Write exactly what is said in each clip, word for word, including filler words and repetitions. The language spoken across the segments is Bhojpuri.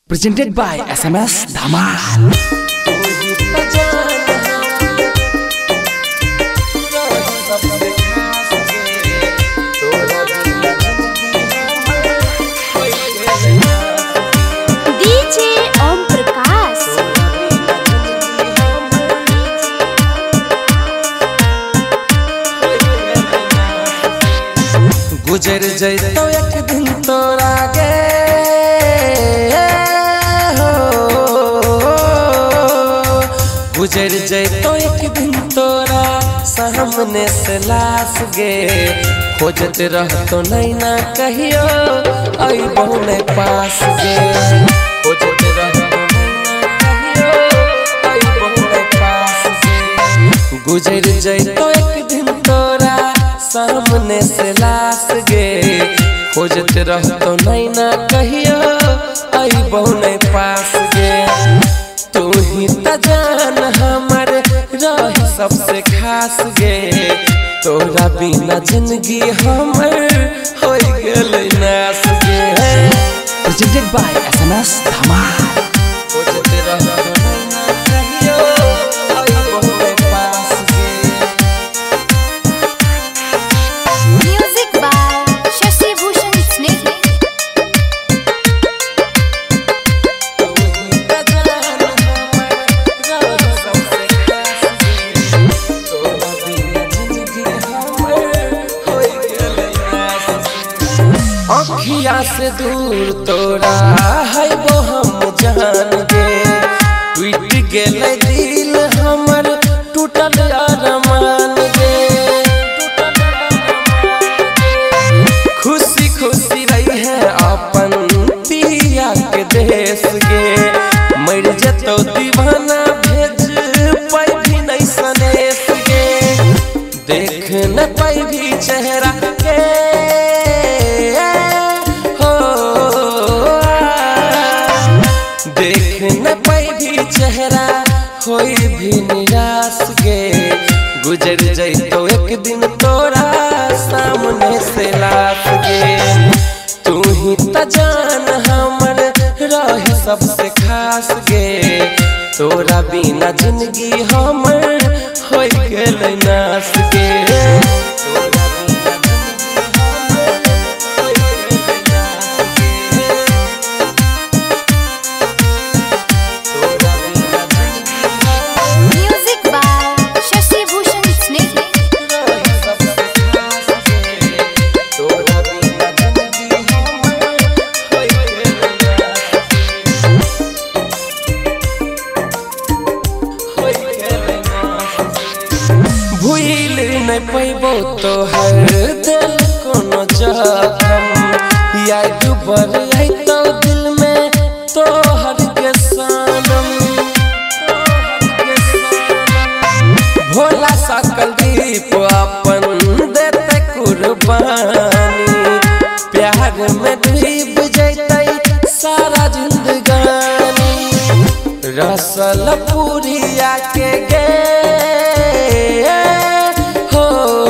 Presented by S M S Dhamal. गुजर जैतो एक दिन तोरा गे हो गुजर जैतो एक दिन तोरा सामने से लाश गे खोजत रहतो नहीं ना कहियो आई बहुने पास गे खोजत रहतो नहीं ना कहियो आई बहुने पास गे गुजर जैतो एक दिन तोरा सामने से लाश गे खोजत रहतो नहीं ना कहियो आई बहुने पास गे तू ही त जान हमर रही सबसे खास गे तोरा बिना जिंदगी हमर हो गेलै नाश गे Presented by S M S Dhamal. खोजत रहतो नहीं ना कहियो आई बहुने पास गे Music by Shashi Bhushan Sneh. अखिया से दूर तोरा है वो हम जान गे टूट गेलै दिल हमर टूटल अरमान गे खुशी खुशी रही है अपन पिया के देश गे मर जतो दीवाना भेज पाई भी नहीं सनेश गे देख न पाई भी चेहरा के देख न पाई भी चेहरा होई भी निराश गे गुजर जैतो एक दिन तोरा सामने से लाश गे तू ही त जान हमर रही सबसे खास गे तोरा बिना जिंदगी हमर हो गेलै नाश गे तोरा बिना Music by Shashi Bhushan Sneh. भूल नहीं पैबो तो हर दिल कोनो जखम याद बर तो दिल में तो हर के सनम भोला सकल दीप अपन देते कुर्बानी प्यार में डूब जैते सारा जिंदगानी रसल पुरिया के गे हो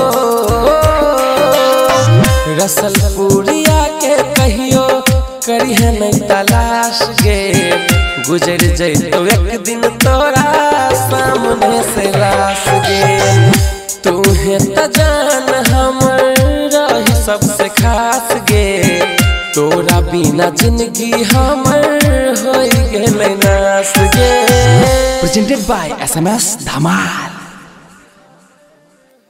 रसल पुरिया के कहियो करी है नहीं तलाश गे गुजर जैतो एक दिन तोरा सामने से लाश गे तू है त जान हमर रही सबसे खास गे तोरा बिना जिंदगी हमर हो गेलै नाश गे Presented by S M S Dhamal.